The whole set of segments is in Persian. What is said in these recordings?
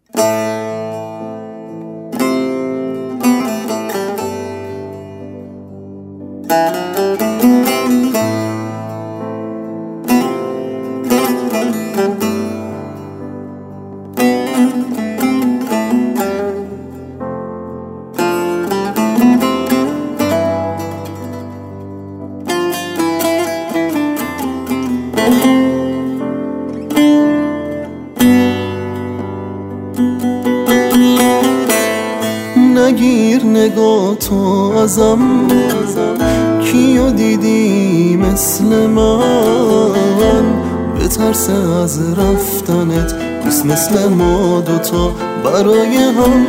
نگیر نگاه تو ازم، کیو دیدی مثل من؟ بترس از رفتنت نیست مثل ما دوتا برای هم.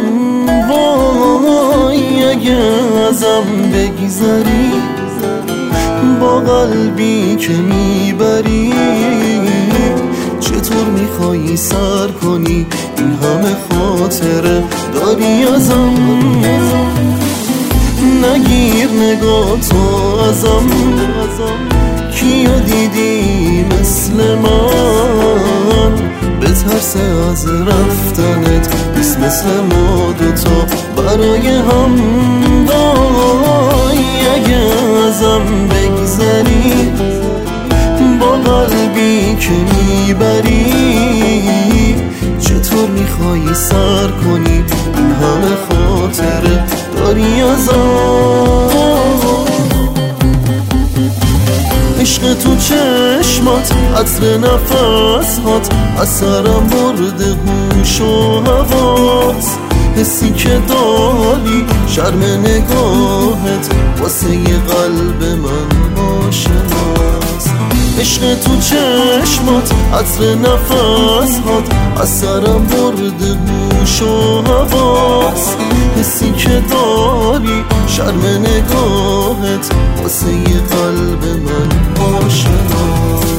وای اگه ازم بگذری با قلبی که میبری، چطور میخوایی سر کنی این همه خاطره داری ازم؟ نگیر نگاه تو ازم، کیو دیدی مثل من؟ بترس از رفتنت نیست مثل ما دوتا برای هم. وای اگه ازم بگذری با قلبی که میبری، چطور میخوایی سر کنی این همه خاطره داری ازم؟ عشق تو چشمات، عطر نفسهات، از سرم برده هوش و حواس. حسی که داری، شرم نگاهت واسه یه قلب من آشناست. عشق تو چشمات، عطر نفسهات، از سرم برده هوش و حواس. حسی که داری، شرم نگاهت واسه یه قلب من آشناست.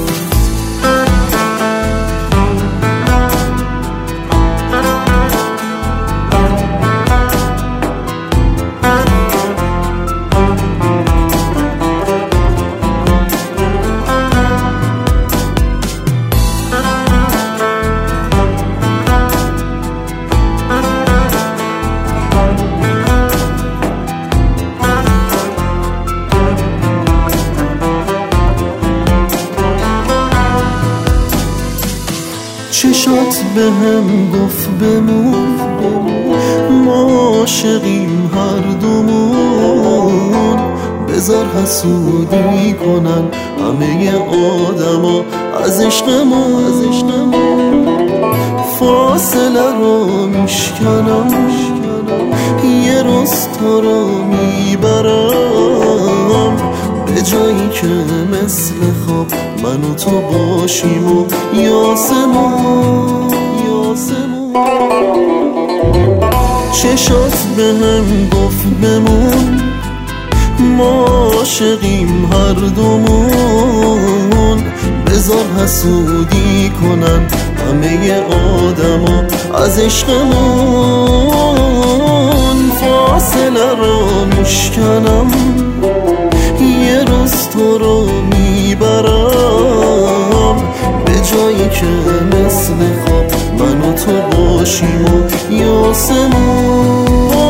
چشات به هم گفت بمون، ما عاشقیم هر دومون. بذار حسودی کنن همه آدما از عشقمون. فاصله رو میشکنم، یه روز تو رو میبرم به جایی که مثل خواب من و تو باشیم و یاسمون. چشات به هم گفت بمون، ما عاشقیم هر دومون. بذار حسودی کنن همه آدما از عشقمون. فاصله رو میشکنم، یه روز تو رو میبرم به جایی که مثل خواب من و تو باشیم و یاسمون.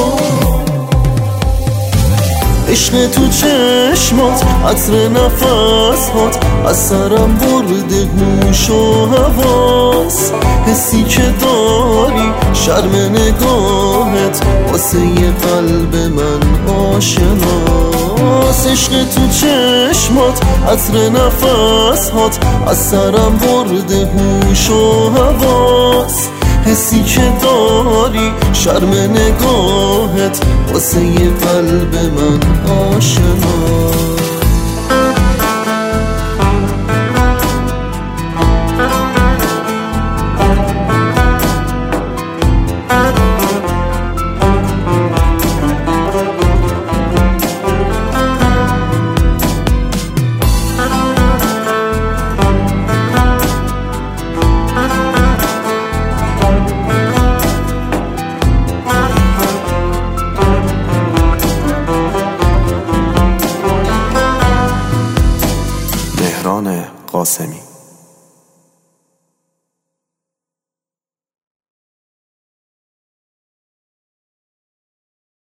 عشق تو چشمات، عطر نفسهات، از سرم برده هوش و حواس. حسی که داری، شرم نگاهت واسه یه قلب من آشناست. عشق تو چشمات، عطر نفسهات، از سرم برده هوش و حواس. حسی که داری، شرم نگاهت واسه یه قلب من آشناست.